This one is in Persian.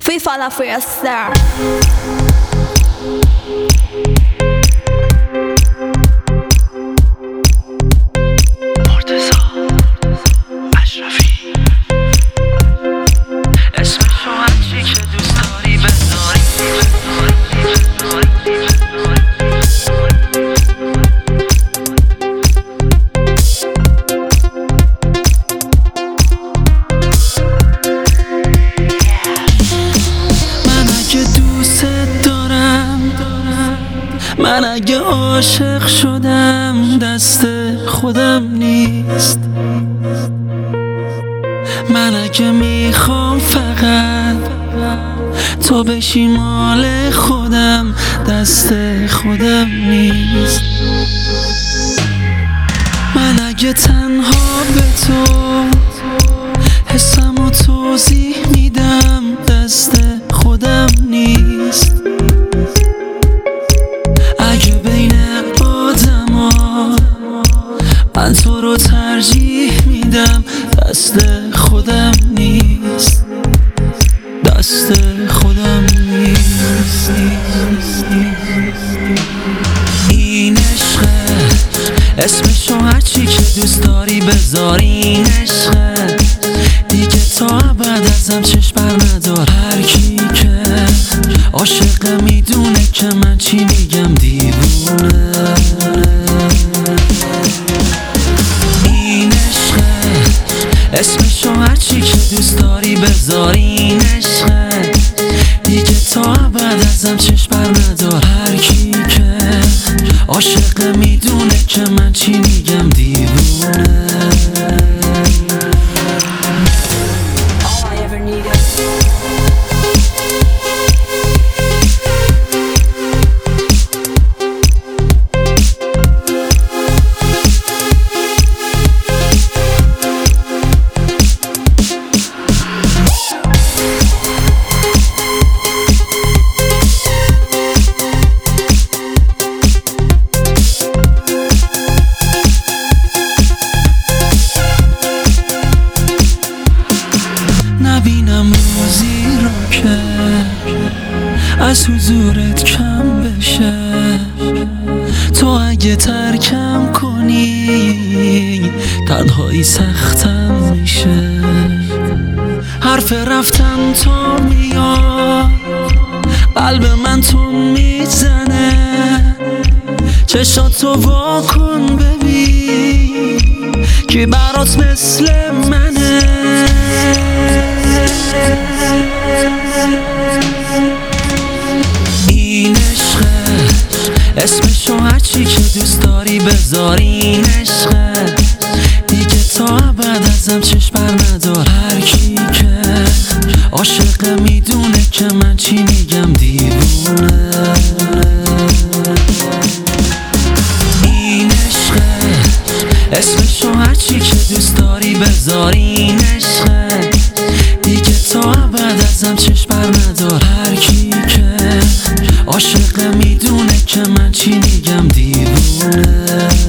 Free fall for your star. من اگه عاشق شدم دست خودم نیست. من اگه میخوام فقط تو بشی مال خودم دست خودم نیست. من اگه تنها به تو حسمو توضیح میدم دست خودم نیست. اگه بین آدما من تو رو ترجیح میدم دست خودم نیست. دست خودم نیست. این عشقه اسمشو هرچی که دوست داری بذار. این عشقه دیگه تا ابد ازم چشم بر ندار. هر کی که عاشق میدونه که من چی میگم دیوونه. این عشقه اسمشو هرچی که دوست داری بذار. این عشقه دیگه تا ابد ازم چشم بر ندار. هر کی که عاشق میدونه که من چی میگم دیوونه. نبینم روزی رو که از حضورت کم بشه. تو اگه ترکم کنی تنهایی سختم میشه. حرف رفتن تو میاد قلب من تو میزنه. چشاتو وا کن ببین که برات مثل منه. این عشقه اسمشو هرچی که دوست داری بذار. این عشقه دیگه تا ابد ازم چشم بر ندار. هر کی که عاشق میدونه که من چی میگم دیوونه. این عشقه اسمشو هرچی که دوست داری بذار. این عشقه دیگه تا ابد ازم چشم بر ندار. هر کی که عاشق میدونه که من چی میگم دیوونه.